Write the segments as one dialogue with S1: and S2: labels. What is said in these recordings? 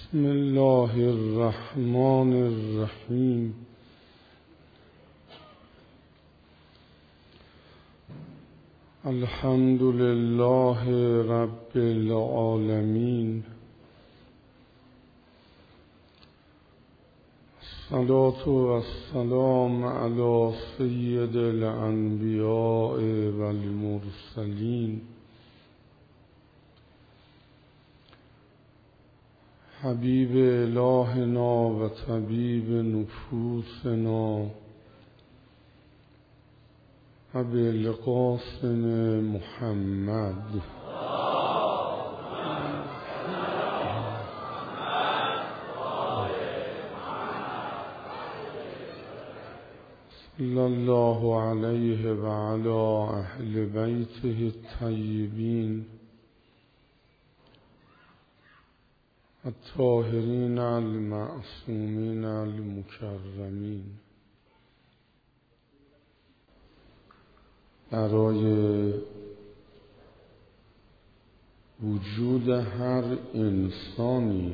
S1: بسم الله الرحمن الرحیم. الحمد لله رب العالمین. الصلاة والسلام علی سید الانبیاء والمرسلین حبیب الهنا و طبیب نفوسنا ابوالقاسم محمد صلی الله علیه و علی اهل بیته الطیبین الطاهرین المعصومین المکرمین. برای وجود هر انسانی،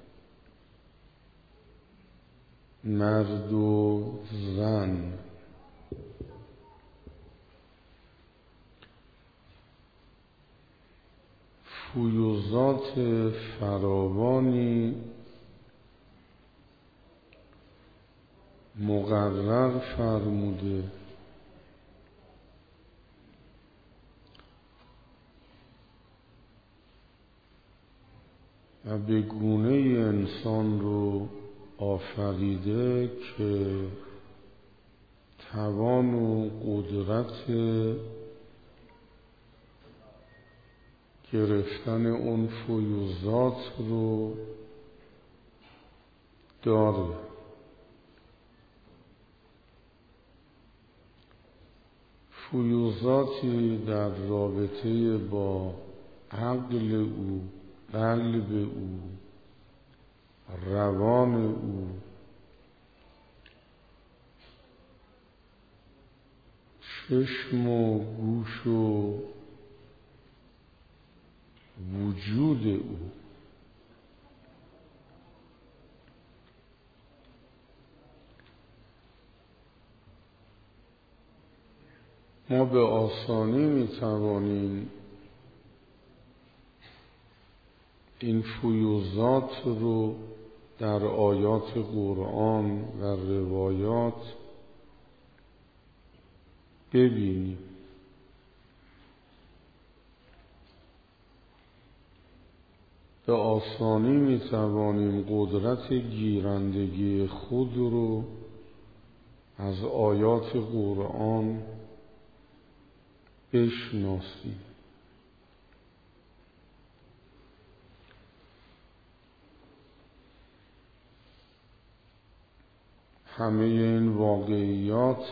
S1: مرد و زن، فیوضات فراوانی مقرر فرموده و به گونه انسان رو آفریده که توان و قدرت گرفتن اون فیوضات رو داره. فیوضاتی در رابطه با عقل او، قلب او، روان او، چشم و گوش و وجود او. ما به آسانی میتوانیم این فیوضات رو در آیات قرآن و روایات ببینیم. به آسانی میتوانیم قدرت گیرندگی خود رو از آیات قرآن بشناسیم. همه این واقعیات،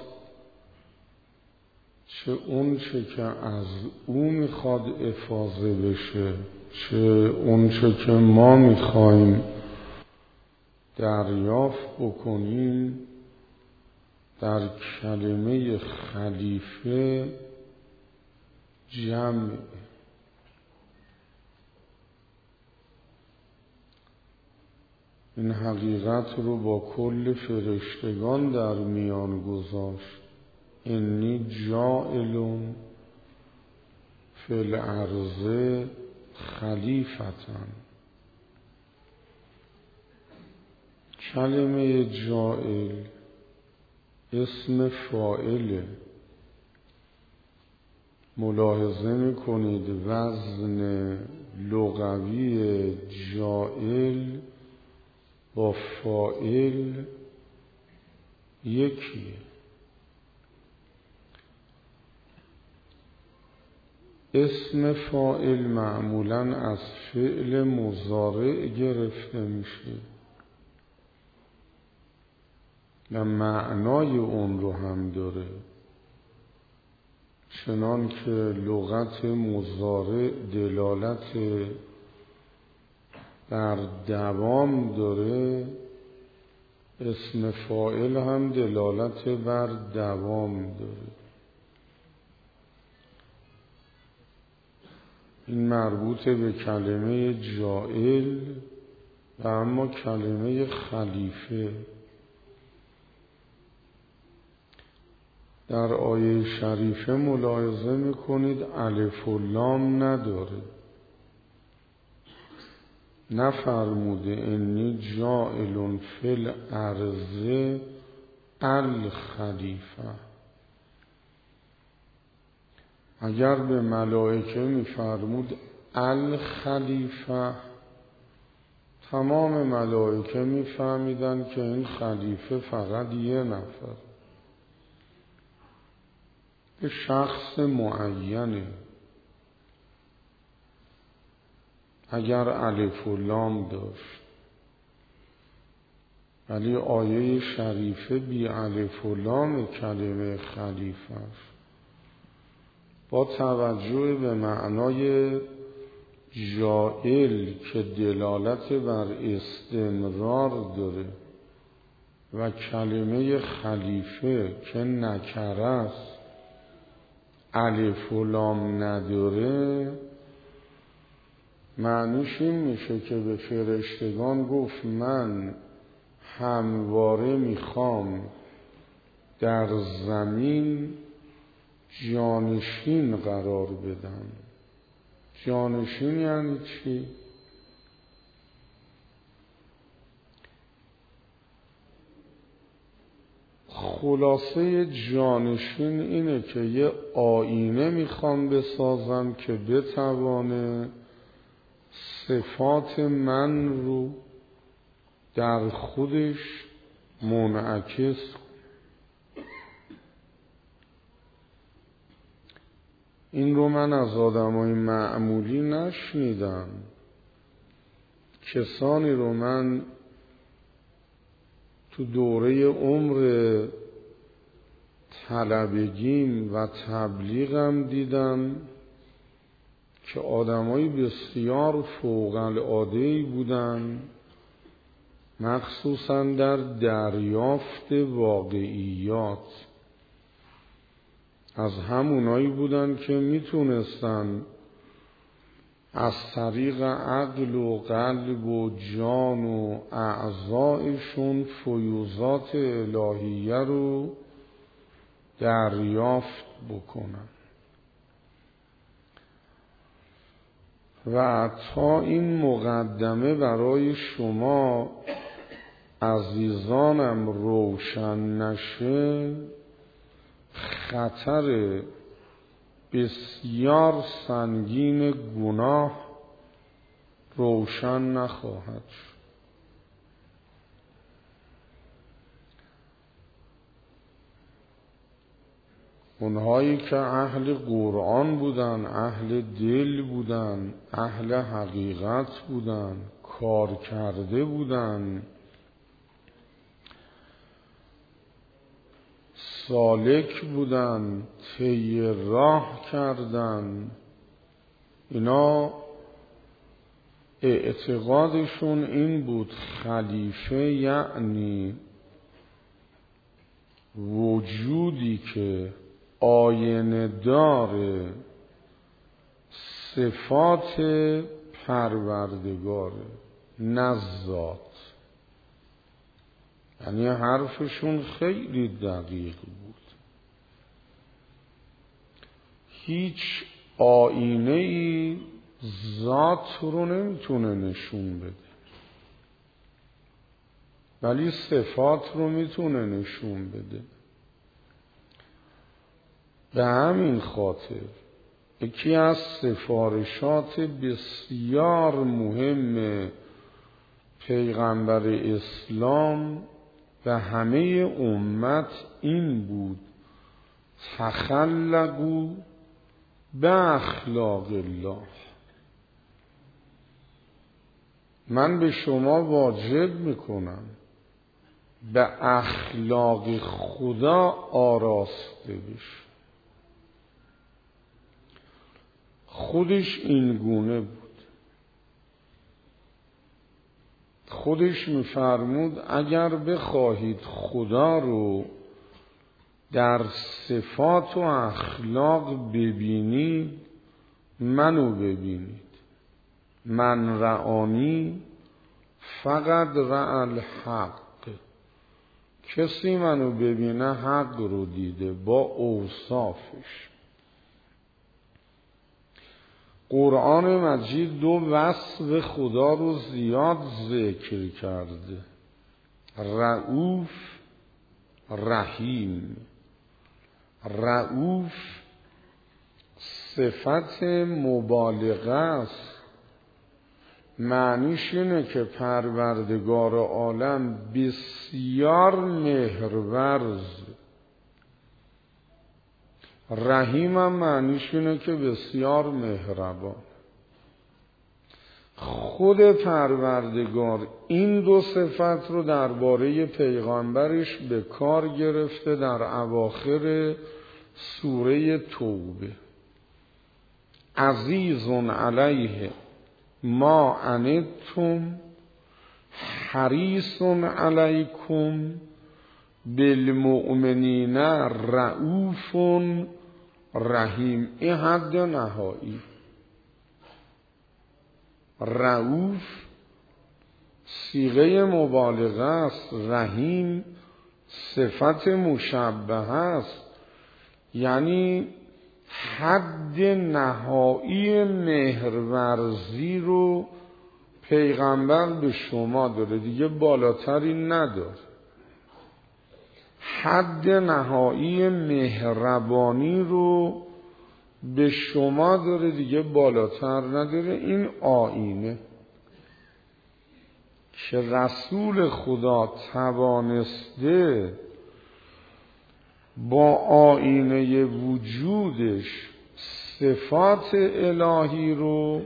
S1: چه اون چه که از او میخواد افاضه بشه، چه اون چه که ما میخوایم دریافت بکنیم، در کلمه خلیفه جمع. این حقیقت رو با کل فرشتگان در میان گذاشت. انی جاعل فی الارض خلیفةً. کلمه جاعل اسم فاعله. ملاحظه میکنید وزن لغوی جاعل با فاعل یکیه. اسم فاعل معمولاً از فعل مضارع گرفته میشه و معنای اون رو هم داره، چنان که لغت مضارع دلالت بر دوام داره، اسم فاعل هم دلالت بر دوام داره. این مربوط به کلمه جاعل و اما کلمه خلیفه در آیه شریفه ملاحظه میکنید الف و لام نداره. نفرموده انی جاعل فی الارض الخلیفه. اگر به ملائکه میفرمود الخلیفه، تمام ملائکه میفهمیدن که این خلیفه فقط یه نفر، به شخص معینه. اگر الف و لام داشت، ولی آیه شریفه بی الف و لام کلمه خلیفه است. با توجه به معنای جائل که دلالت بر استمرار داره و کلمه خلیفه که نکره است الف و لام نداره، معنیش این میشه که به فرشتگان گفت من همواره میخوام در زمین جانشین قرار بدم. جانشین یعنی چی؟ خلاصه جانشین اینه که یه آینه میخوام بسازم که بتوانه صفات من رو در خودش منعکس. این رو من از آدمای معمولی نشنیدم. کسانی رو من تو دوره عمر طلبگیم و تبلیغم دیدم که آدمای بسیار فوق العاده‌ای بودن، مخصوصا در دریافت واقعیات. از همونایی بودن که میتونستن از طریق عقل و قلب و جان و اعضایشون فیوضات الهیه رو دریافت بکنن. و تا این مقدمه برای شما عزیزانم روشن نشه، خطر بسیار سنگین گناه روشن نخواهد شد. اونهایی که اهل قرآن بودن، اهل دل بودن، اهل حقیقت بودن، کار کرده بودن، سالک بودن، طی راه کردن، اینا اعتقادشون این بود خلیفه یعنی وجودی که آینه دار صفات پروردگاره، نه ذات. یعنی حرفشون خیلی دقیق بود. هیچ آینه‌ای ذات رو نمیتونه نشون بده، ولی صفات رو میتونه نشون بده. به همین خاطر یکی از سفارشات بسیار مهم پیغمبر اسلام و همه امت این بود: تخلقوا به اخلاق الله. من به شما واجب میکنم به اخلاق خدا آراسته بش. خودش این گونه بود. خودش میفرمود اگر بخواهید خدا رو در صفات و اخلاق ببینید، منو ببینید. من رآنی فقط رأى الحق، کسی منو ببینه حق رو دیده با اوصافش. قرآن مجید دو وصف خدا رو زیاد ذکر کرده، رؤوف، رحیم. رؤوف صفت مبالغه است، معنیش اینه که پروردگار عالم بسیار مهرورز. رحیم هم معنیش اینه که بسیار مهربان. خود پروردگار این دو صفت رو درباره پیغمبرش به کار گرفته در اواخر سوره توبه. عزیز علیه ما عنتم حریص علیکم بالمؤمنین رؤوف رحیم. این حد نهایی. رؤوف صیغه مبالغه است، رحیم صفت مشبهه است، یعنی حد نهایی مهرورزی رو پیغمبر به شما داره، دیگه بالاتری نداره. حد نهایی مهربانی رو به شما داره، دیگه بالاتر نداره. این آینه که رسول خدا توانسته با آینه وجودش صفات الهی رو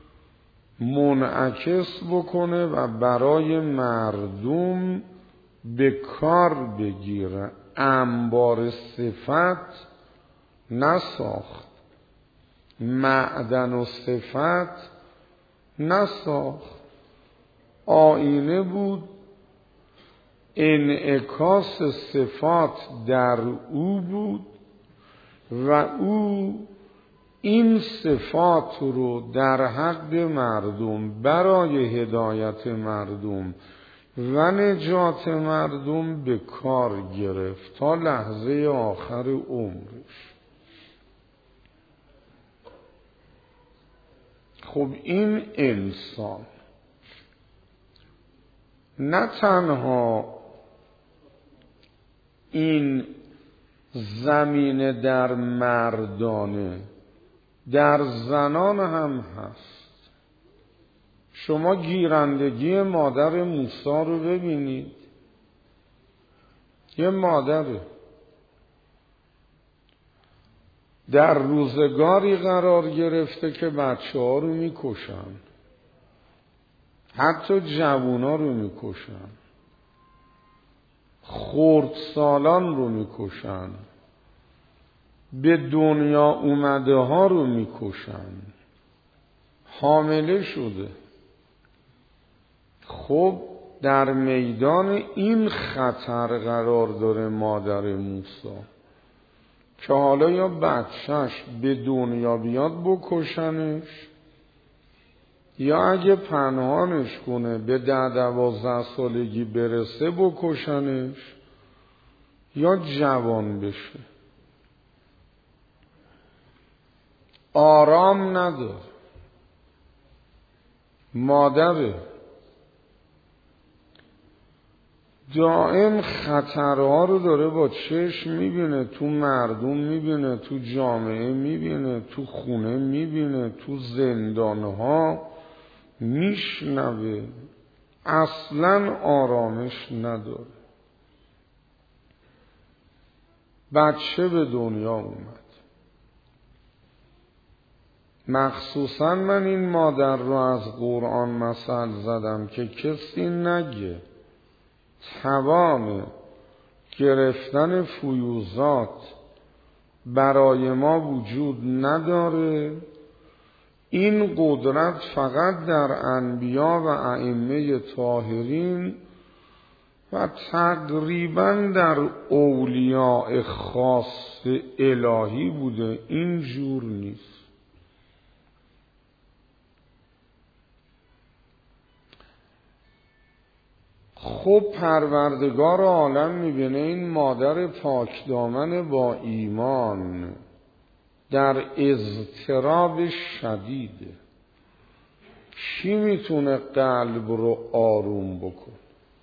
S1: منعکس بکنه و برای مردم به کار بگیره. انبار صفت نساخت، معدن و صفت نساخت، آینه بود، انعکاس صفات در او بود و او این صفات رو در حق مردم برای هدایت مردم و نجات مردم به کار گرفت تا لحظه آخر عمرش. خب این انسان نه تنها این زمینه در مردانه، در زنان هم هست. شما گیرندگی مادر موسی رو ببینید. یه مادره در روزگاری قرار گرفته که بچه ها رو میکشن، حتی جوونا رو میکشن، خردسالان رو میکشن، به دنیا اومده ها رو میکشن، حامله شده. خب در میدان این خطر قرار داره مادر موسی که حالا یا بچهش به دنیا بیاد بکشنش، یا اگه پنهانش کنه به 10-12 سالگی برسه بکشنش، یا جوان بشه. آرام نداره. مادره دائم خطرها رو داره با چشم میبینه، تو مردم میبینه، تو جامعه میبینه، تو خونه میبینه، تو زندانها میشنوه. اصلا آرامش نداره. بچه به دنیا اومد. مخصوصا من این مادر رو از قرآن مثل زدم که کسی نگه توان گرفتن فیوزات برای ما وجود نداره. این قدرت فقط در انبیا و ائمه طاهرین و تقریبا در اولیاء خاص الهی بوده، این جور نیست. خب پروردگار عالم میبینه این مادر پاکدامن با ایمان در اضطراب شدیده، کی میتونه قلب رو آروم بکنه؟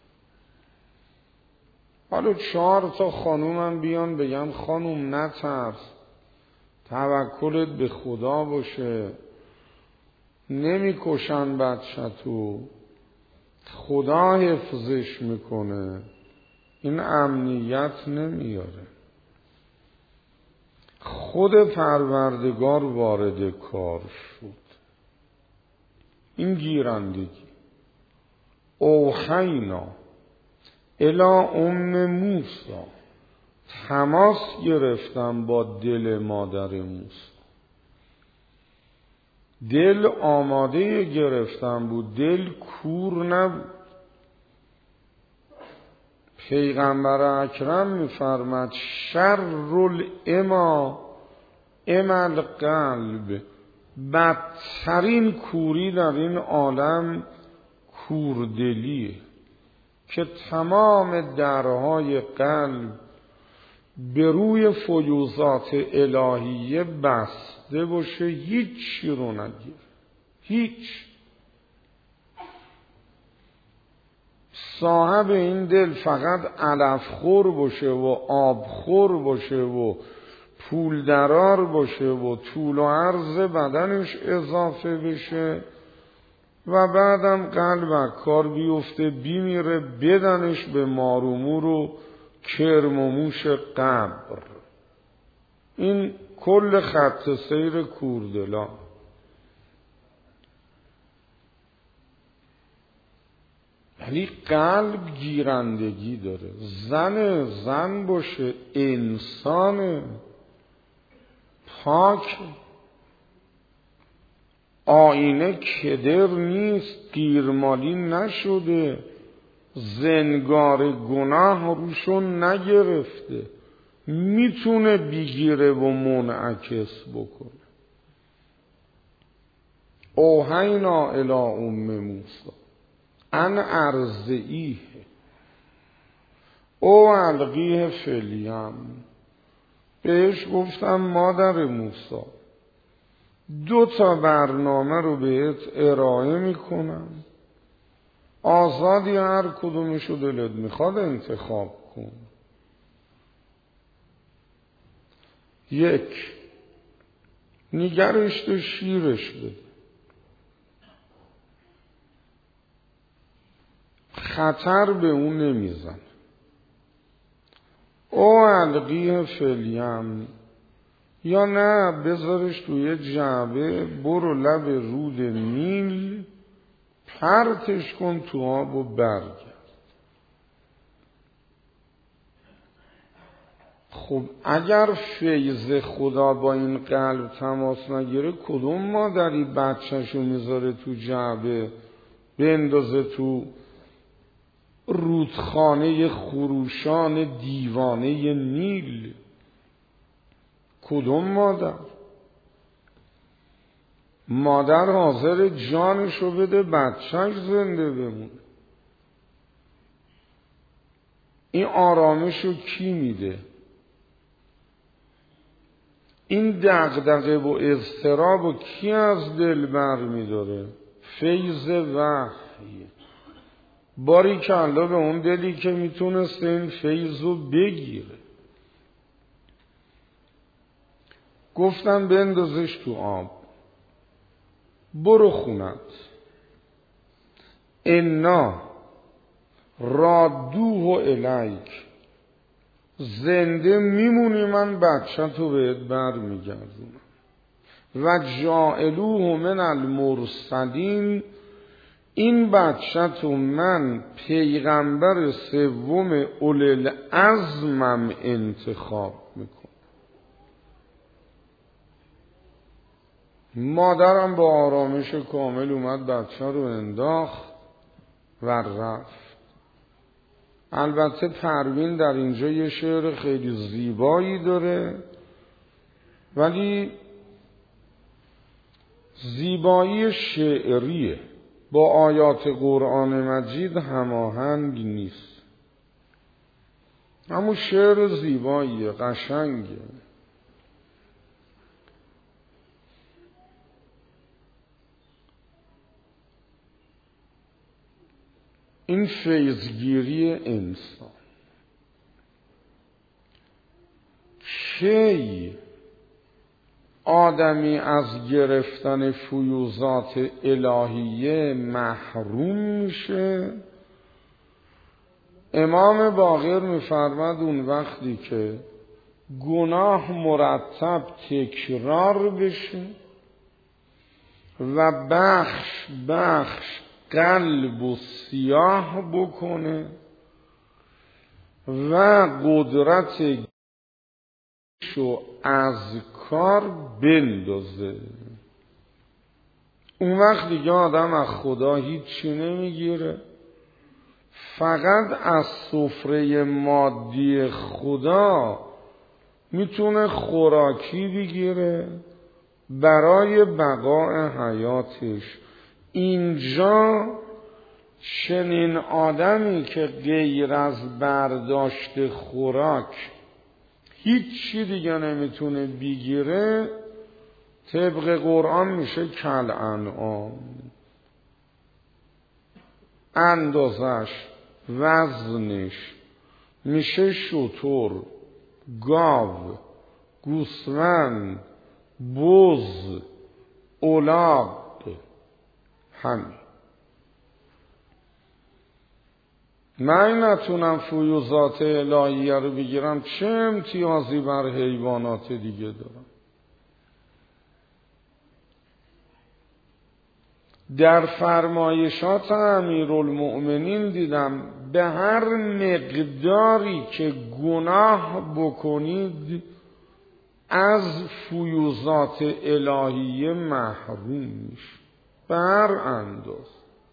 S1: حالا 4 خانومم بیان بگن خانوم نترس، توکلت به خدا باشه، نمیکشن بچه‌تو، خدا حفظش میکنه، این امنیت نمیاره. خود پروردگار وارد کار شد. این گیرندگی اوحینا الی ام موسی، تماس گرفتم با دل مادر موسی. دل آماده گرفتم بود، دل کور نبود. پیغمبر اکرم میفرماد شر الإما القلب، بدترین کوری در این عالم کوردلیه که تمام درهای قلب به روی فیوضات الهیه بسته باشه، هیچی رو نگیر، هیچ. صاحب این دل فقط علف خور باشه و آب خور باشه و پول درار باشه و طول و عرض بدنش اضافه بشه و بعدم قلب کار بیفته بیمیره، بدنش به مارومور و کرم و موش قبر. این کل خط سیر کوردلا. ولی قلب گیرندگی داره. زن باشه، انسان پاک، آینه کدر نیست، گیرمالی نشده، زنگار گناه روشون نگرفته، میتونه بگیره و منعکس بکنه. اوحینا الی ام موسی ان ارضعیه او القیه فی الیم. بهش گفتم مادر موسی 2 برنامه رو بهت ارائه میکنم، آزادی هر کدومشو دلت میخواد انتخاب کن. 1 نگرش تو شیرش بده، خطر به اون نمیزن. او القیه فی الیم، یا نه بذارش توی جعبه، برو لب رود نیل پرتش کن تو آب و برگرد. خب اگر فیض خدا با این قلب تماس نگیره، کدوم مادری بچه‌شو میذاره تو جعبه بندازه تو رودخانه خروشان دیوانه نیل؟ کدوم مادر حاضر جانشو بده بچهش زنده بمونه؟ این آرامشو کی میده؟ این دغدغه و اضطرابو کی از دل بر میداره؟ فیض وحی. باریکالله به اون دلی که میتونسته این فیضو بگیره. گفتم بندازش تو آب، برو خونت، انا رادوه الیک، زنده میمونی، من بچه تو بهت بر میگردونم. و جاعلوه من المرسلین، این بچه تو من پیغمبر 3 اولوالعزمم انتخاب میکنم. مادرم با آرامش کامل اومد بچه رو انداخت و رفت. البته پروین در اینجا یه شعر خیلی زیبایی داره، ولی زیبایی شعریه، با آیات قرآن مجید هماهنگ نیست. همون شعر زیباییه، قشنگه. این فیضگیری انسان کی آدمی از گرفتن فیوضات الهیه محروم میشه؟ امام باقر میفرماد اون وقتی که گناه مرتب تکرار بشه و بخش قلب و سیاه بکنه و قدرت شو از کار بندازه. اون وقت دیگه آدم از خدا هیچی نمیگیره، فقط از سفره مادی خدا میتونه خوراکی بگیره برای بقای حیاتش. اینجا چنین آدمی که غیر از برداشت خوراک هیچی دیگه نمیتونه بگیره، طبق قرآن میشه کل انعام. اندازش، وزنش میشه شتر، گاو، گوسفند، بز، الاغ. همین. من نتونم فیوضات الهیه رو بگیرم، چه امتیازی بر حیوانات دیگه دارم؟ در فرمایشات امیرالمؤمنین دیدم به هر مقداری که گناه بکنید از فیوضات الهیه محروم میشه، به هر انداز.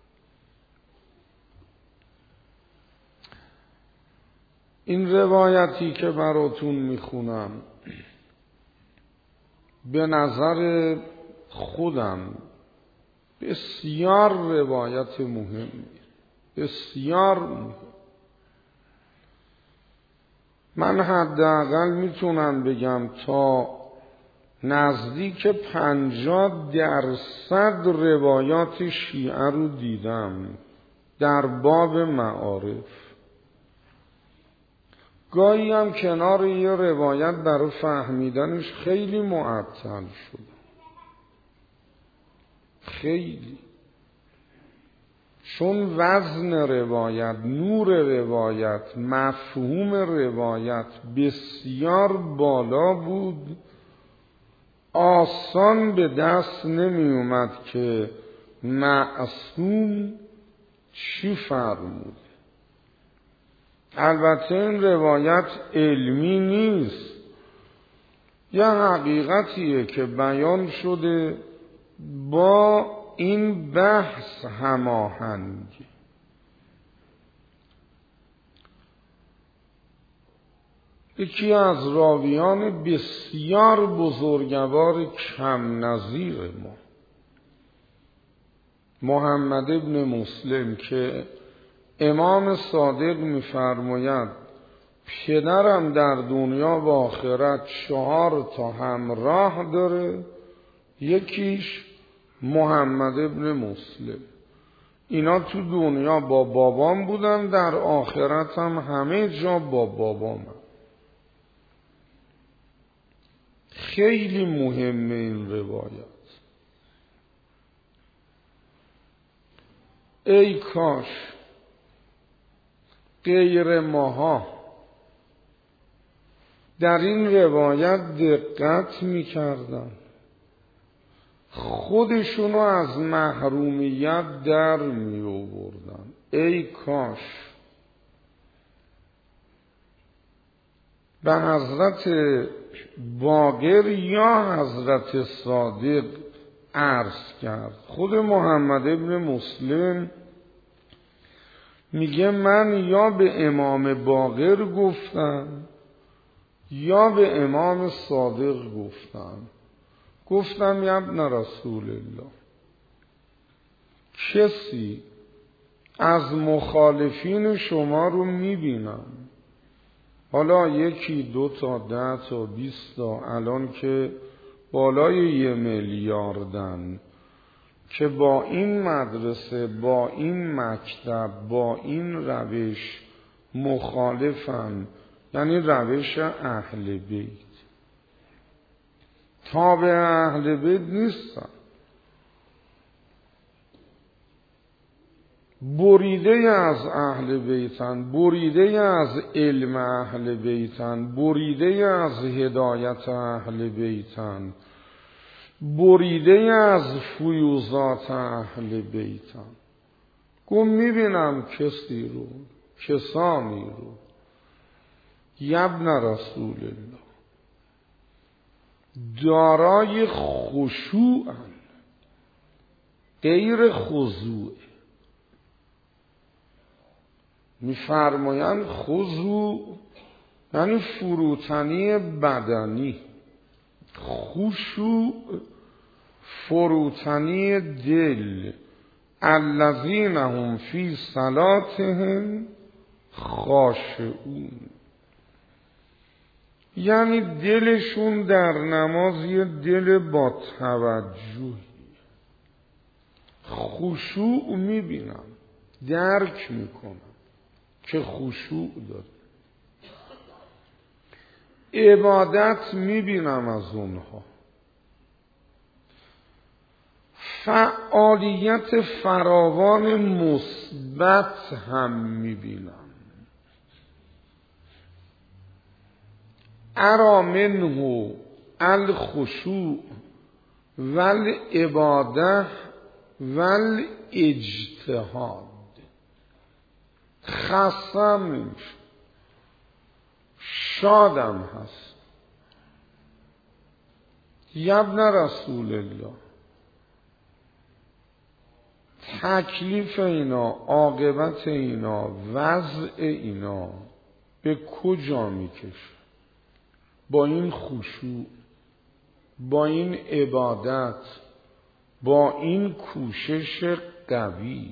S1: این روایتی که براتون میخونم به نظر خودم بسیار روایت مهمی، بسیار مهم. من حداقل میتونم بگم تا نزدیک 50% روایات شیعه رو دیدم در باب معارف. گاهی هم کنار یه روایت برای فهمیدنش خیلی معطل شد، خیلی، چون وزن روایت، نور روایت، مفهوم روایت بسیار بالا بود. آسان به دست نمی اومد که معصوم چی فرمود. البته این روایت علمی نیست، یه حقیقتیه که بیان شده با این بحث هماهنگی. یکی از راویان بسیار بزرگوار کم نظیر ما، محمد ابن مسلم، که امام صادق می‌فرماید پدرم در دنیا و آخرت 4 همراه داره، یکیش محمد ابن مسلم. اینا تو دنیا با بابام بودن، در آخرت هم همه جا با بابام. خیلی مهمه این روایت. ای کاش غیر ماها در این روایت دقت می‌کردن، خودشونو از محرومیت در می‌آوردن. ای کاش به حضرت باقر یا حضرت صادق عرض کرد. خود محمد ابن مسلم میگه من یا به امام باقر گفتم یا به امام صادق گفتم یا ابن رسول الله، کسی از مخالفین شما رو میبینم، حالا 1 2 تا 10 تا 20 تا، الان که بالای 1 میلیاردن که با این مدرسه، با این مکتب، با این روش مخالفن، یعنی روش اهل بیت. تابع اهل بیت نیستن، بریده از اهل بیتن، بریده از علم اهل بیتن، بریده از هدایت اهل بیتن، بریده از فیوضات اهل بیتن. میبینم کسانی رو یبن رسول الله دارای خشوع، غیر خضوع. میفرمایند خضوع یعنی فروتنی بدنی، خشوع فروتنی دل. الذین هم فی صلاتهم خاشعون، یعنی دلشون در نماز یه دل با توجه. خشوع میبینم، درک میکنم که خشوع داره. عبادت میبینم از اونها، فعالیت فراوان مثبت هم میبینم. ارا منه الخشوع والعباده والاجتهاد. خستم نمیشه، شادم هست. یبن رسول الله، تکلیف اینا، عاقبت اینا، وضع اینا به کجا میکشه؟ با این خشوع، با این عبادت، با این کوشش قوی.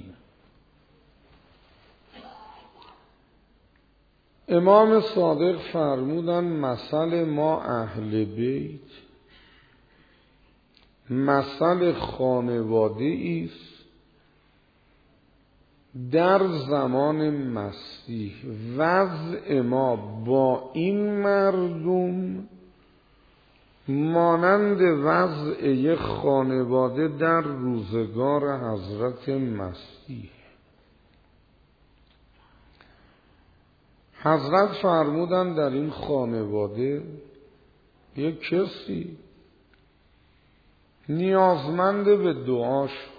S1: امام صادق فرمودن مثل ما اهل بیت مثل خانواده است در زمان مسیح. وضع ما با این مردم مانند وضع یک خانواده در روزگار حضرت مسیح. حضرت فرمودن در این خانواده یک کسی نیازمند به دعا شد،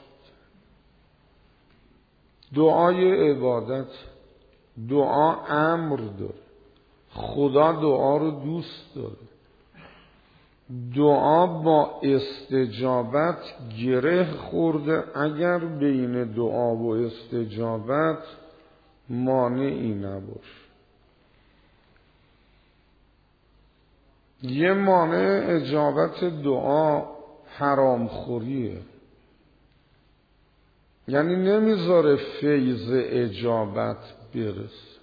S1: دعای عبادت، دعا امر داره، خدا دعا رو دوست داره. دعا با استجابت گره خورده، اگر بین دعا و استجابت مانعی نباشه. یه مانع اجابت دعا حرام خوریه، یعنی نمیذاره فیض اجابت برسه.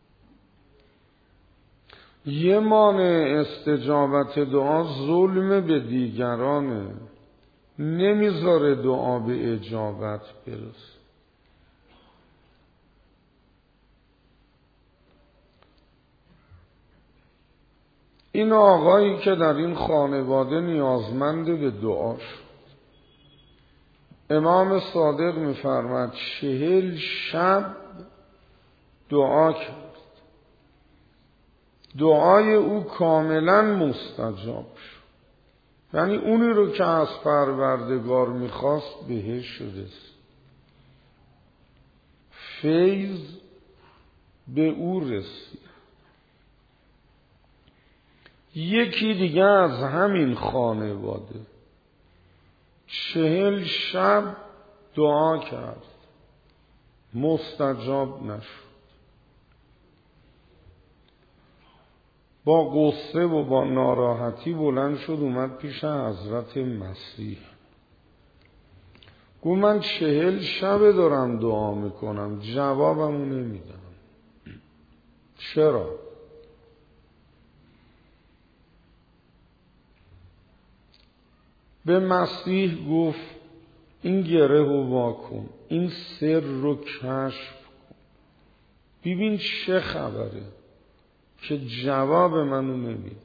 S1: یه مانع استجابت دعا ظلم به دیگرانه، نمیذاره دعا به اجابت برسه. این آقایی که در این خانواده نیازمند به دعا شد، امام صادق می‌فرماید 40 شب دعا کرد، دعای او کاملا مستجاب شد. یعنی اونی رو که از پروردگار میخواست بهش رسید، فیض به او رسید. یکی دیگه از همین خانواده 40 شب دعا کرد، مستجاب نشد. با غصه و با ناراحتی بلند شد، اومد پیش حضرت مسیح، گفت من 40 شب دارم دعا میکنم جوابمو نمیدم. چرا؟ به مسیح گفت این گره رو واکن، این سر رو کشف کن، ببین چه خبره که جواب منو نمیده.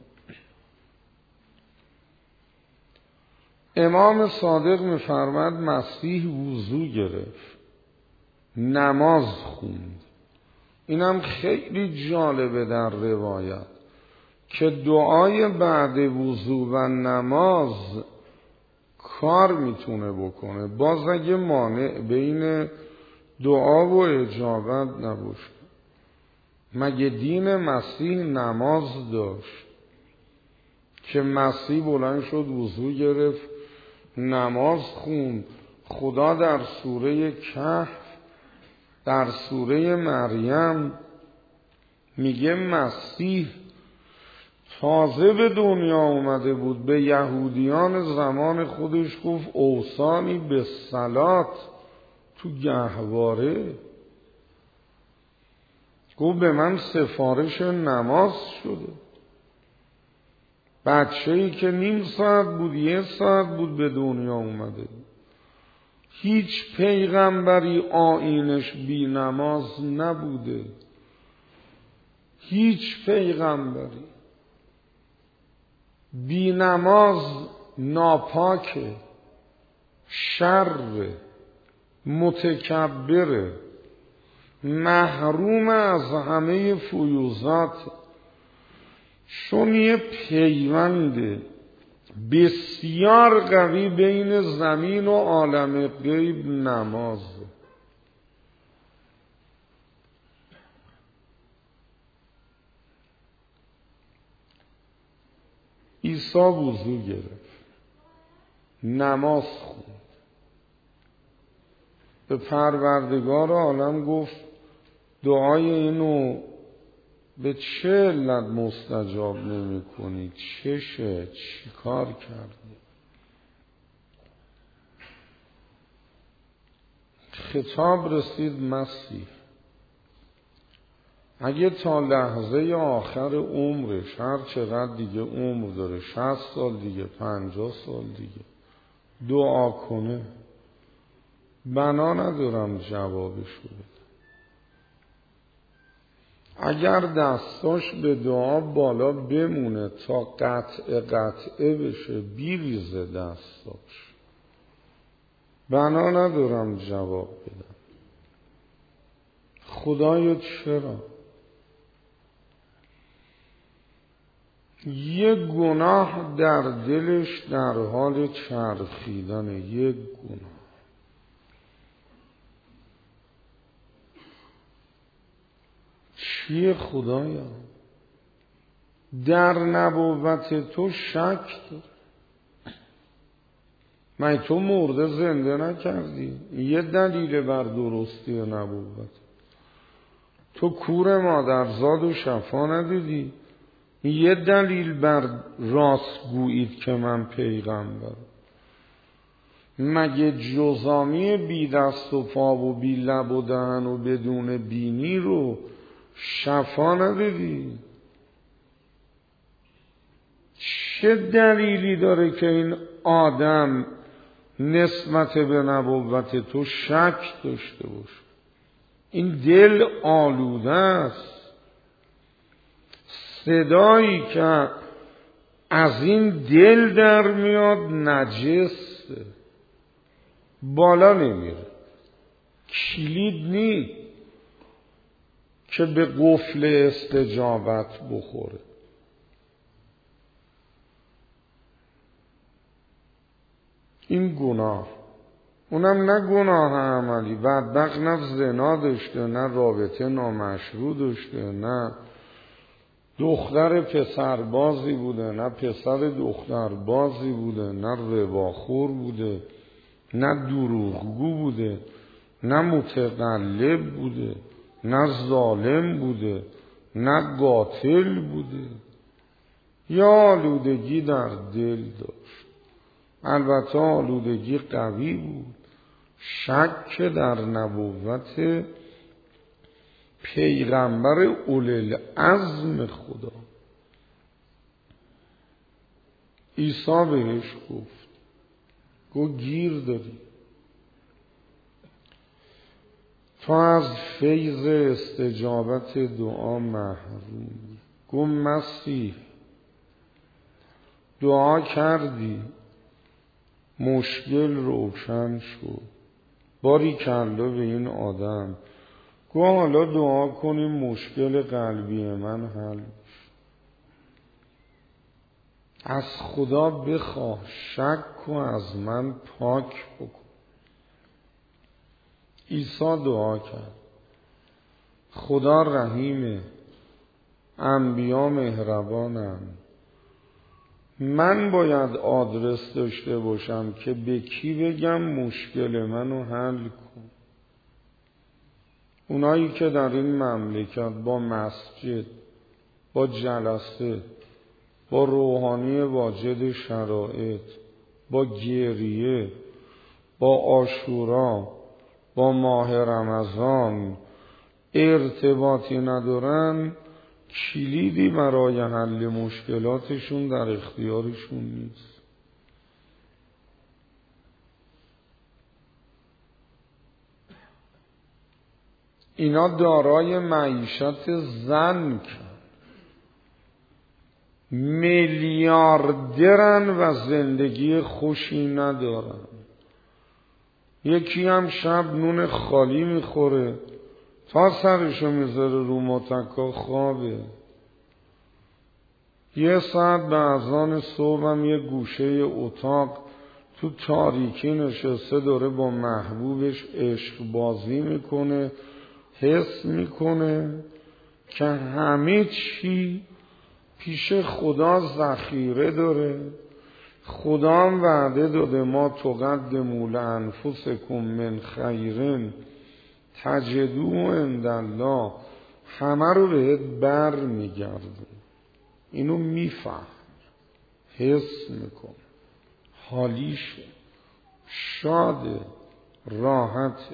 S1: امام صادق میفرماد مسیح وضو گرفت، نماز خوند. اینم خیلی جالبه در روایت که دعای بعد وضو و نماز کار میتونه بکنه، باز اگه مانع بین دعا و اجابت نباشه. مگه دین مسیح نماز داشت که مسیح بلند شد وضو گرفت نماز خوند؟ خدا در سوره کهف در سوره مریم میگه مسیح تازه به دنیا اومده بود، به یهودیان زمان خودش گفت اوصانی به صلات تو گهواره، گفت به من سفارش نماز شده. بچه‌ای که نیم ساعت بود 1 ساعت بود به دنیا اومده. هیچ پیغمبری آیینش بی نماز نبوده، هیچ پیغمبری. بی نماز ناپاکه، شر، متکبره، محروم از همه فیوزات. چون یه پیوند بسیار قوی بین زمین و عالم غیب نماز. عیسی وضو گرفت، نماز خوند، به پروردگار عالم گفت دعای اینو به چه علت مستجاب نمی کنی؟ چشه؟ چی کار کردی؟ خطاب رسید مسیح اگه تا لحظه آخر عمرش، هر چقدر دیگه عمر داره، 60 سال دیگه، 50 سال دیگه، دعا کنه، بنا ندارم جوابشو بده. اگر دستاش به دعا بالا بمونه تا قطعه بشه، بیریزه دستاش، بنا ندارم جواب بدم. خدایا چرا؟ یه گناه در دلش در حال چرخیدنه، یه گناه. چیه خدایا؟ در نبوت تو شک داره. من تو مرده زنده نکردی، یه دلیل بر درستی نبوت. تو کور مادرزاد و شفا ندیدی، یه دلیل بر راست گویید که من پیغمبرم. مگه جزامی بی دست و پا و بی لب و دهن و بدون بینی رو شفا ندیدی؟ چه دلیلی داره که این آدم نسبت به نبوت تو شک داشته باشه؟ این دل آلوده است. صدایی که از این دل در میاد نجسه، بالا نمیره، کلید نی که به قفل استجابت بخوره. این گناه، اونم نه گناه عملی، بدبخت نه زنا داشته، نه رابطه نامشروع داشته، نه دختر پسربازی بوده، نه پسر دختربازی بوده، نه رباخور بوده، نه دروغگو بوده، نه متقلب بوده، نه ظالم بوده، نه قاتل بوده. یا آلودگی در دل داشت، البته آلودگی قوی بود، شک در نبوت پیغمبر اولوالعزم خدا. عیسی بهش گفت گیر داری، تو از فیض استجابت دعا محرومی. گفت مسیح دعا کردی مشکل روشن شد، باری کلا به این آدم. گفت حالا دعا کنیم مشکل قلبی من حل. از خدا بخواه شک و از من پاک بکن. عیسی دعا کرد خدا رحیمه، انبیا مهربانم، من باید آدرس داشته باشم که به کی بگم مشکل منو حل کن. اونایی که در این مملکت با مسجد، با جلسه، با روحانی واجد شرایط، با گریه، با عاشورا، با ماه رمضان ارتباطی ندارن، کلیدی برای حل مشکلاتشون در اختیارشون نیست. اینا دارای معیشت زن میلیاردرن و زندگی خوشی ندارن. یکی هم شب نون خالی میخوره، تا سرشو میذاره رو متکا خوابه. یه ساعت به اذان صبح هم یه گوشه اتاق تو تاریکی نشسته داره با محبوبش عشق بازی میکنه، حس میکنه که همه چی پیش خدا ذخیره داره. خدا هم وعده داده ما تقدموا لانفسکم من خیرن تجدوه عند الله، همه رو بهت بر میگرده. اینو میفهم، حس میکن، حالیشه، شاده، راحته.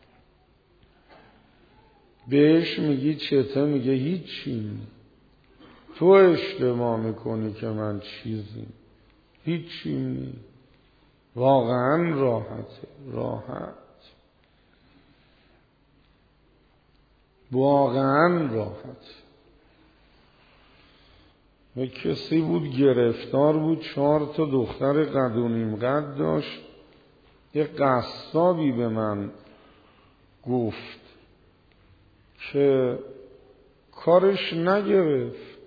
S1: بهش میگی چته؟ میگه هیچی. تو اشتباه میکنی که من چیزی هیچی نی. واقعا راحته، راحت، واقعا راحت. یه کسی بود گرفتار بود، 4 تا دختر قد و نیم قد داشت. یه قصابی به من گفت که کارش نگرفت،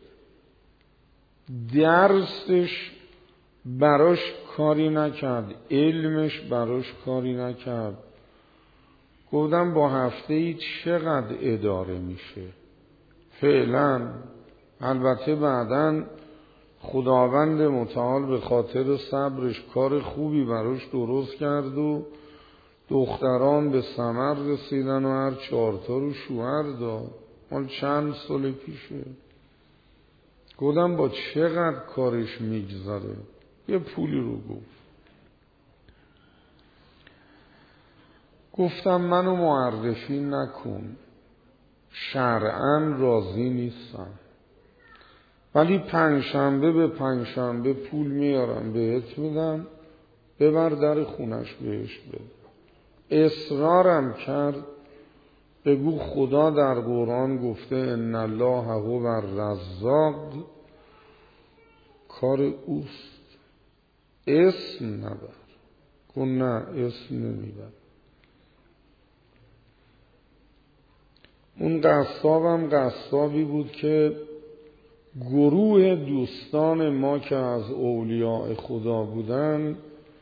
S1: درسش براش کاری نکرد، علمش براش کاری نکرد. گفتم با هفته ای چقدر اداره میشه؟ فعلا البته بعداً خداوند متعال به خاطر صبرش کار خوبی براش درست کرد و دختران به ثمر رسیدن و هر 4 تا رو شوهر داد. مال چند سال پیشه. گفتم با چقدر کارش میگذره؟ یه پولی رو گفتم منو معرفی نکن، شرعاً راضی نیستم، ولی 5 شنبه به 5 شنبه پول میارم بهت میدم، ببر در خونش بهش بده. اصرارم کرد، بگو خدا در قرآن گفته ان الله هو الرزاق، کار اوست، اسم نبر. گفت نه اسم نمیبر. اون قصابم قصابی بود که گروه دوستان ما که از اولیاء خدا بودن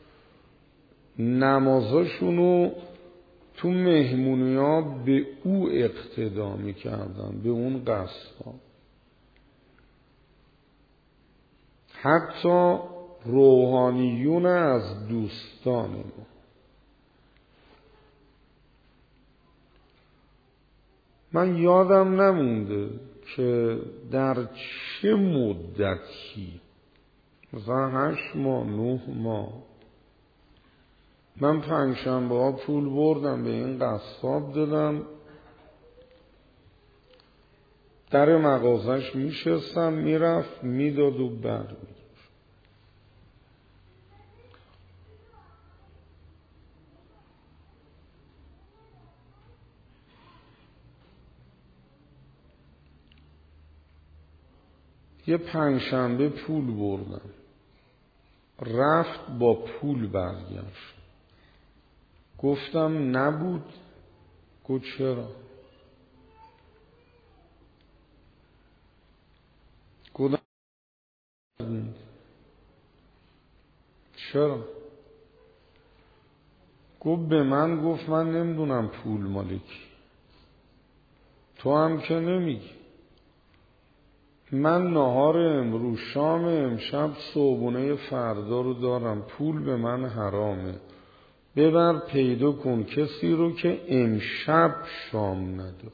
S1: نمازاشونو تو مهمونی ها به او اقتدا میکردن، به اون قصاب. حتی روحانیون از دوستان ما. من یادم نمونده که در چه مدتی، مثلا 8 ماه 9 ماه من پنجشنبه ها پول بردم به این قصاب دادم، در مغازش میشستم، میرفت میداد و برمی‌داشت. یه پنجشنبه پول بردم، رفت با پول برگشت. گفتم نبود. گفت چرا؟ گفتم چرا؟ گفت به من گفت من نمیدونم پول مالکی، تو هم که نمیگی. من نهار امروز، شام امشب، صبحونه فردا رو دارم، پول به من حرامه. ببر پیدا کن کسی رو که امشب شام نداره.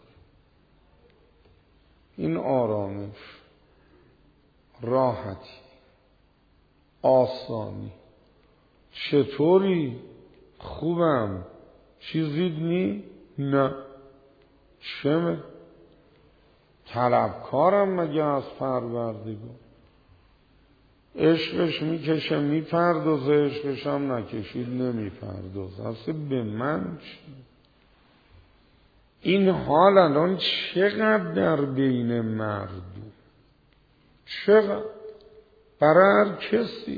S1: این آرامش، راحتی، آسانی. چطوری؟ خوبم. چیزی نی؟ نه. چمه؟ طلبکارم مگه از پروردگار؟ عشقش میکشه میپردازه، عشقش هم نکشید نمیپردازه. اصلا به من چی؟ این حال الان چقدر در بین مردم، چقدر برای هر کسی.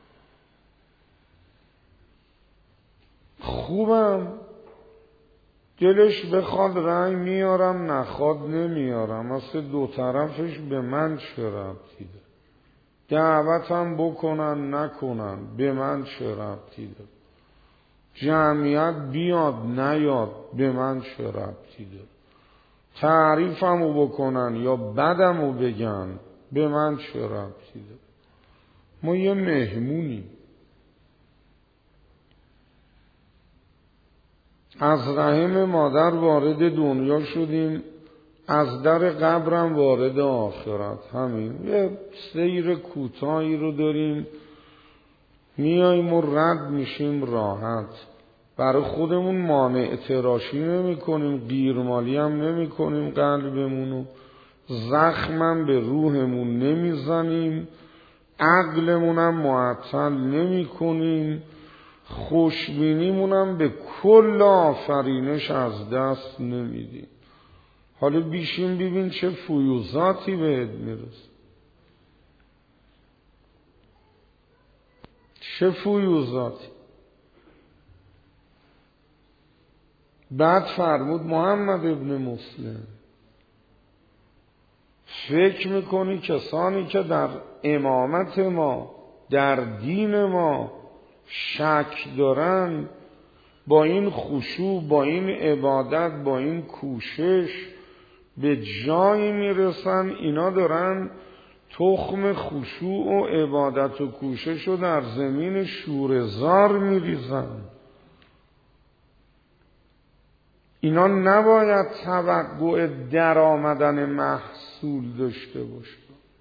S1: خوبم، دلش بخواد رنگ میارم، نخواد نمیارم. اصلا دو طرفش به من چه ربطی داره؟ دعوتم بکنن نکنن به من چه ربطی داره؟ جمعیت بیاد نیاد به من چه ربطی داره؟ تعریفمو بکنن یا بدمو بگن به من چه ربطی داره؟ ما یه مهمونیم. از رحم مادر وارد دنیا شدیم، از در قبرم وارد آخرت. همین یه سیر کوتاهی رو داریم، میاییم و رد میشیم راحت. برای خودمون مانع تراشی نمی کنیم، گیرمالی هم نمی کنیم، قلبمونو زخمم به روحمون نمیزنیم، عقلمونم معطل نمی کنیم، خوشبینیمونم به کل آفرینش از دست نمیدیم. حالا بیشیم ببین چه فیوزاتی بهت میرسه، چه فیوزاتی. بعد فرمود محمد ابن مسلم، فکر میکنی کسانی که در امامت ما، در دین ما شک دارن، با این خشوع، با این عبادت، با این کوشش به جایی میرسن اینا دارن تخم خشوع و عبادت و کوشش رو در زمین شوره‌زار میریزن؟ اینا نباید توقع در آمدن محصول داشته باشه.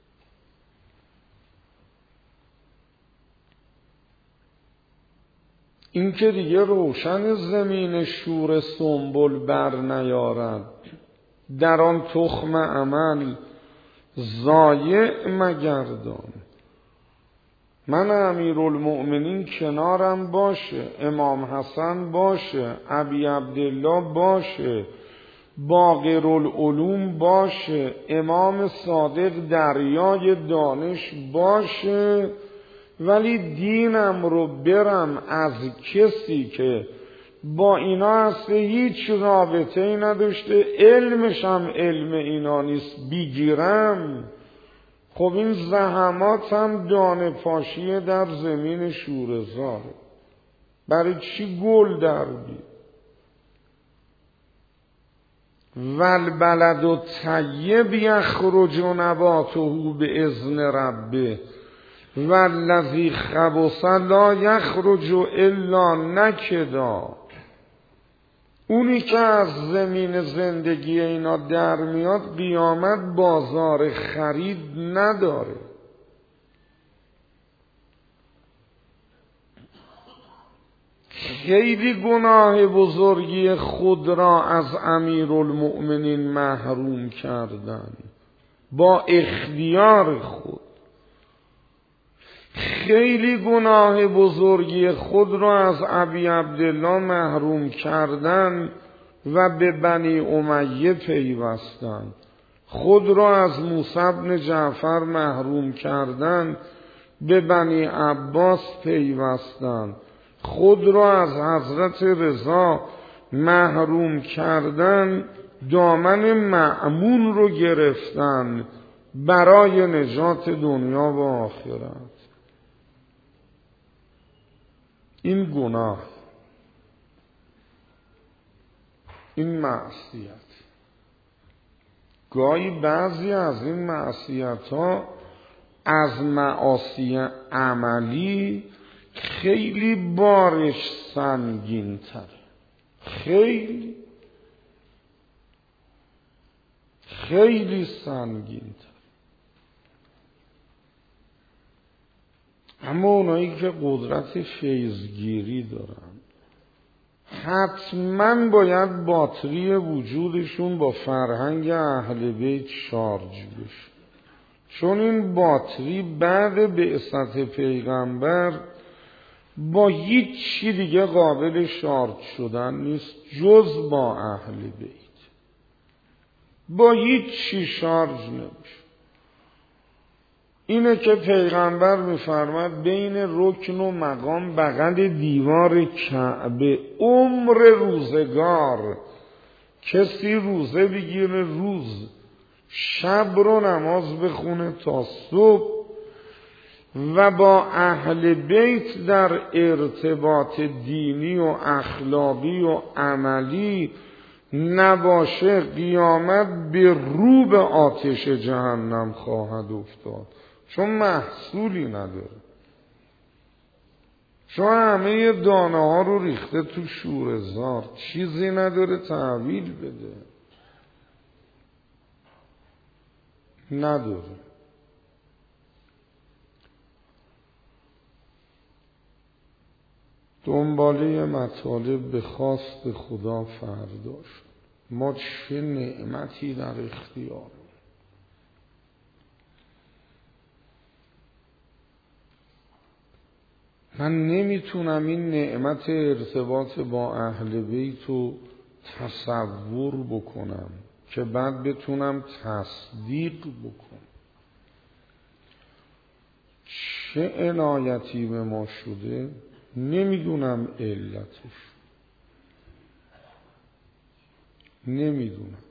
S1: این که دیگه روشن زمین شور سنبل بر نیارد، در آن تخم عمل ضایع مگردان. من امیرالمؤمنین کنارم باشه، امام حسن باشه، ابی عبدالله باشه، باقرالعلوم باشه، امام صادق دریای دانش باشه، ولی دینم رو برم از کسی که با اینا اصلا هیچ رابطه ای نداشته، علمش هم علم اینا نیست، بگیرم، خب این زحمات هم دانه پاشیه در زمین شوره‌زاره. برای چی گل در بید؟ والبلد الطیب یخرج نباته باذن ربه والذی خبث لا یخرج الا نکدا. اونی که از زمین زندگی اینا در میاد قیامت بازار خرید نداره. خیلی گناه بزرگی خود را از امیرالمؤمنین محروم کردن با اختیار خود. خیلی گناه بزرگی خود را از ابی عبدالله محروم کردن و به بنی امیه پیوستن. خود را از موسی بن جعفر محروم کردن، به بنی عباس پیوستن. خود را از حضرت رضا محروم کردن، دامن مأمون رو گرفتن برای نجات دنیا و آخرت. این گناه، این معصیت. گاهی بعضی از این معصیت ها از معاصی عملی خیلی بارش سنگین تره، خیلی سنگین تر. اما اونایی که قدرت فیضگیری دارن حتما باید باتری وجودشون با فرهنگ اهل بیت شارژ بشه، چون این باتری بعد بعثت پیغمبر با هیچ چی دیگه قابل شارژ شدن نیست جز با اهل بیت. با هیچ چی شارژ نمیشه. اینه که پیغمبر میفرماد بین رکن و مقام بغل دیوار کعبه عمر روزگار کسی روزه بگیره، روز شب رو نماز بخونه تا صبح و با اهل بیت در ارتباط دینی و اخلاقی و عملی نباشه، قیامت به رو به آتش جهنم خواهد افتاد، چون محصولی نداره، چون همه دانه ها رو ریخته تو شوره‌زار، چیزی نداره تحویل بده، نداره. دنباله مطالب به خواست خدا فردا شد. ما چه نعمتی در اختیار. من نمیتونم این نعمت ارتباط با اهل بیت رو تصور بکنم که بعد بتونم تصدیق بکنم. چه عنایتی به ما شده نمیدونم علتش، نمیدونم.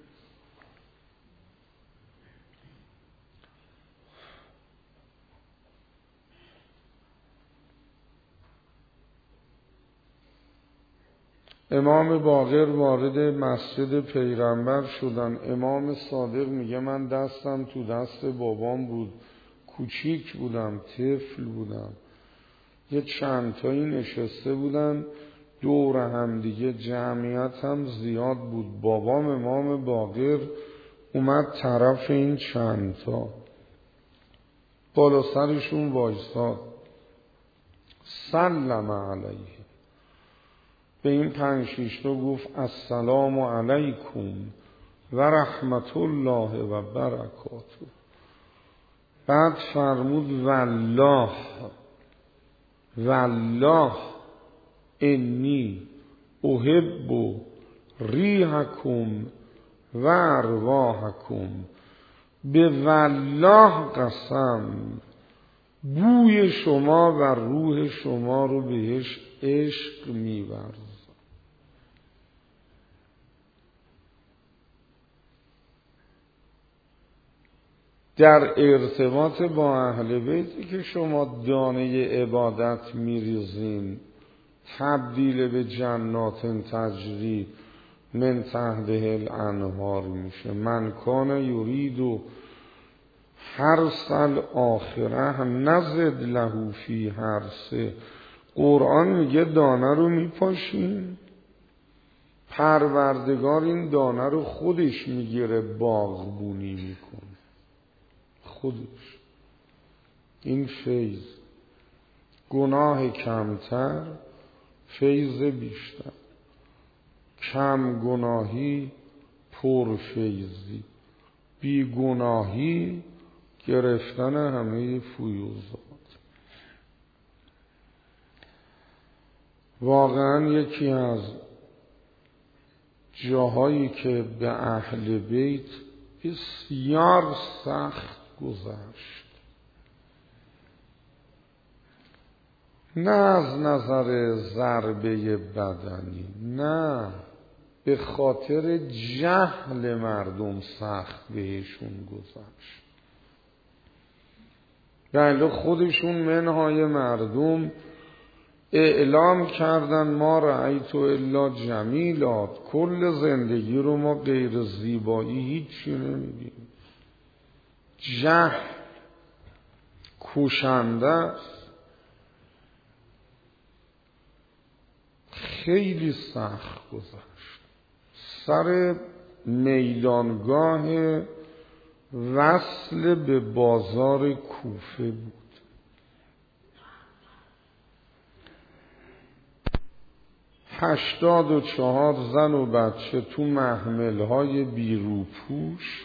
S1: امام باقر وارد مسجد پیغمبر شدن. امام صادق میگه من دستم تو دست بابام بود، کوچیک بودم، طفل بودم. یه چند تایی نشسته بودن دور هم دیگه، جمعیت هم زیاد بود. بابام امام باقر اومد طرف این چند تا، بالا سرشون وایساد، سلم علیه، به این 5-6 تا گفت السلام علیکم و رحمت الله و برکاته. بعد فرمود والله انی احب ریحکم و ارواحکم. به والله قسم بوی شما و روح شما رو بهش عشق می‌ورزم. در ارتباط با اهل بیتی که شما دانه عبادت میریزین تبدیل به جنات تجری من تحتها الانهار میشه. من کان یرید حرث الاخره نزد له فی حرثه. قرآن میگه دانه رو میپاشین، پروردگار این دانه رو خودش میگیره باغبونی میکنه، خودش. این فیض. گناه کمتر، فیض بیشتر، کم گناهی پرفیضی، بی گناهی گرفتن همه فیوضات. واقعا یکی از جاهایی که به اهل بیت بسیار سخت گذشت، نه از نظر ضربه بدنی، نه، به خاطر جهل مردم سخت بهشون گذشت. بله خودشون منهای مردم اعلام کردن ما رأیت الا جمیلات، کل زندگی رو ما غیر زیبایی هیچی نمی‌بینیم. جهل کشنده است. خیلی سخت گذشت. سر میدانگاه وصل به بازار کوفه بود. 84 زن و بچه تو محمل‌های بیروپوش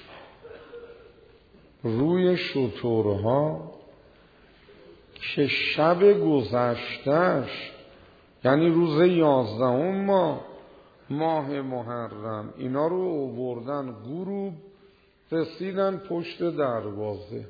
S1: روی شترها که شب گذشتش، یعنی روز 11 ماه محرم، اینا رو آوردن غروب، رسیدن پشت دروازه،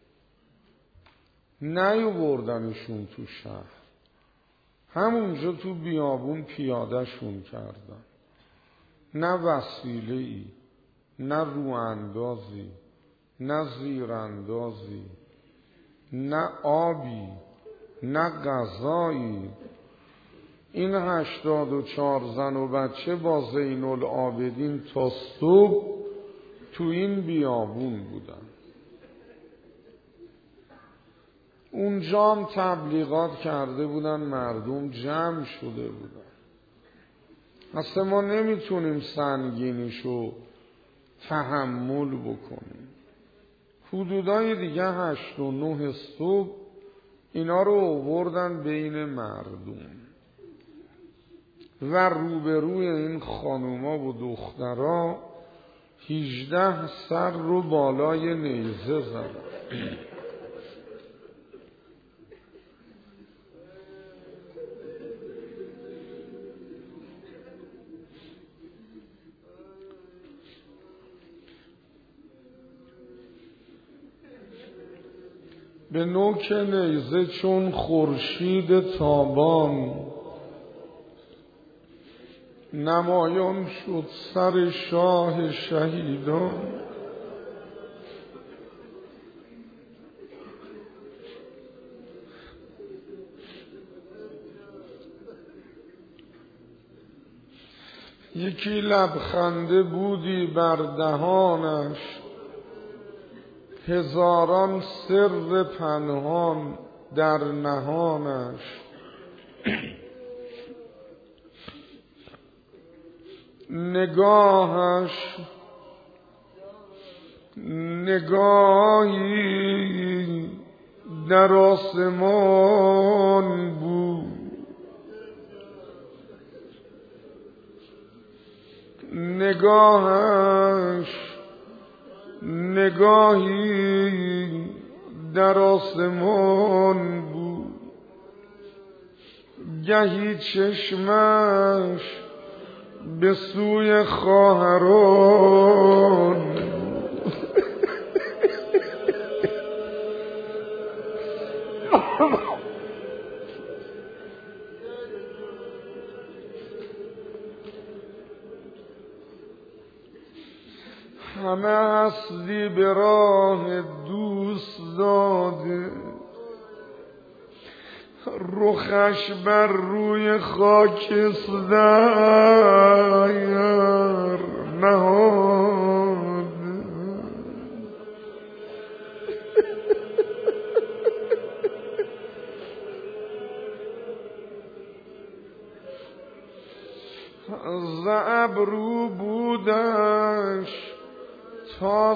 S1: نیاوردنشون تو شهر، همونجا تو بیابون پیاده شون کردن. نه وسیله‌ای، نه رواندازی، نه زیراندازی، نه آبی، نه غذایی. این 84 زن و بچه با زین العابدین تا صبح تو این بیابون بودن. اونجا هم تبلیغات کرده بودن، مردم جمع شده بودن. اصلا ما نمیتونیم سنگینیشو تحمل بکنیم. حدودای دیگه 8 و 9 صبح اینا رو آوردن بین مردم و روبروی این خانوما و دخترها 18 سر رو بالای نیزه زدن. به نوک نیزه چون خورشید تابان، نمایان شد سر شاه شهیدان. یکی لبخنده بودی بر دهانش، هزاران سر پنهان در نهانش. نگاهش نگاهی در آسمان بود، نگاهش نگاهی در آسمان بود. گهی چشمش به سوی خواهران، همه هستی به راه دوست داده، رخش بر روی خاکستر نهاد. ز ابرو بودش تا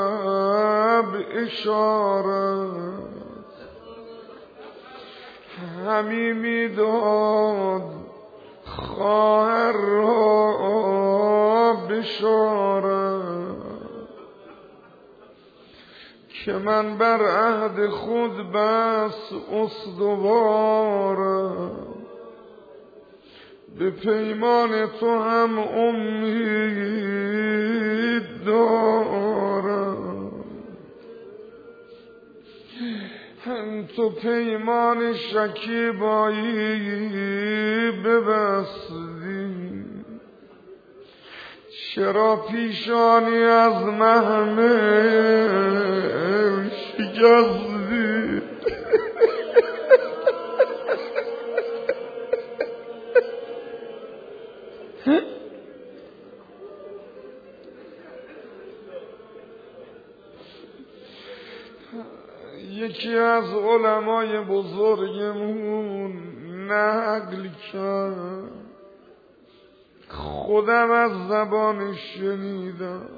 S1: زینب اشارت، همی میداد خواهر را بشارت که من بر عهد خود بس استوارم، به پیمان تو هم امید دارم. تو پیمان شکیبایی ببستی، چرا پیشانی از محمل شکستی؟ یکی از علمای بزرگمون نقل کرد، خودم از زبانش شنیدم،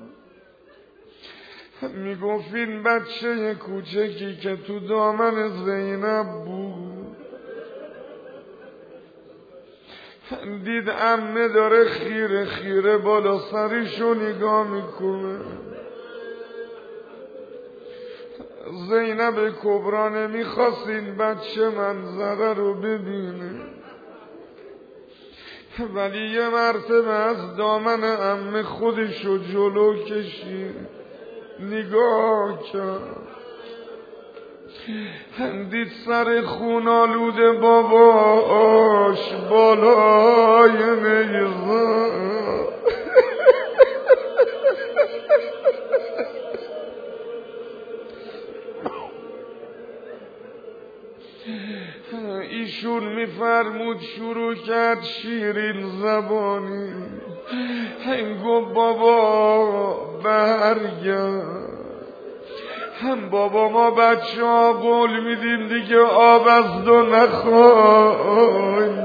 S1: میگفت این بچه کوچکی که تو دامن زینب بود دید عمه داره خیره خیره بالا سریشو نگاه میکنه. زینب کبرا نمیخواست این بچه منظره رو ببینه، ولی یه مرتبه از دامن عمه خودشو جلو کشید، نگاه کرد، دید سر خون آلوده باباش بالای نیزه. ایشون میفرمود شروع کرد شیرین زبانی، گفت بابا برگرد، بابا ما بچه ها قول میدیم دیگه آب از دو نخواهیم،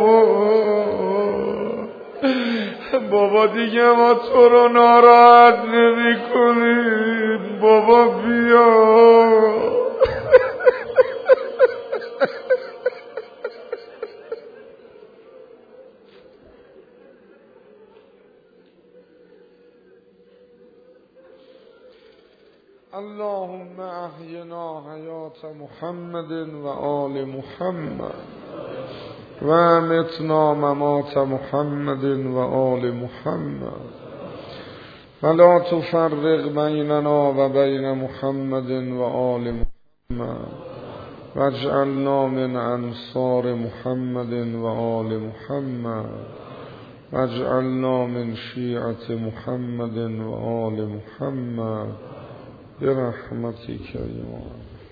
S1: بابا دیگه ما تو رو ناراحت نمی کنیم، بابا بیا. اللهم احینا حیات محمد و آل محمد و امتنا ممات محمد و آل محمد ولا تفرق بیننا و بین محمد و آل محمد واجعلنا من انصار محمد و آل محمد واجعلنا من شیعة محمد و آل محمد برحمتك یا